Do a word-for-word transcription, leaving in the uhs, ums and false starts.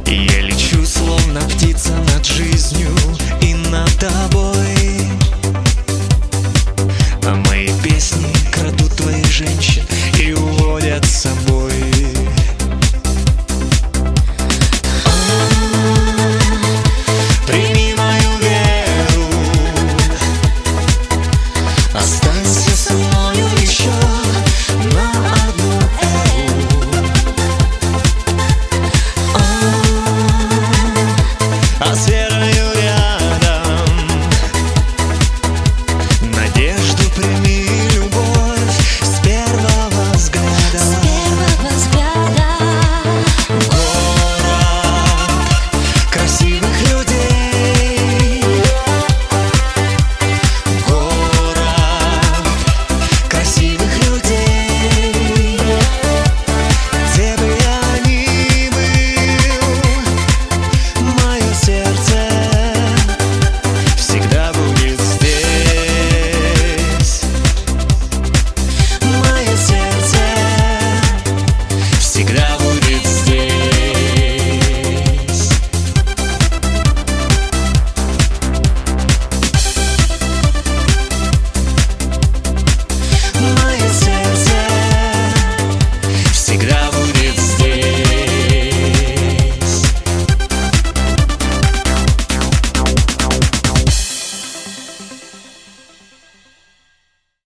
Я лечу, словно птица, над жизнью и над тобой. А мои песни крадут твоих женщин и уводят с собой. Прими мою веру, останься со мною еще на одну эру. А с верою рядом надежду прими, любовь с первого взгляда. С первого взгляда. Город красивых людей, город красивых людей. Где бы я ни был, мое сердце всегда будет здесь. Мое сердце всегда будет здесь. Мое сердце всегда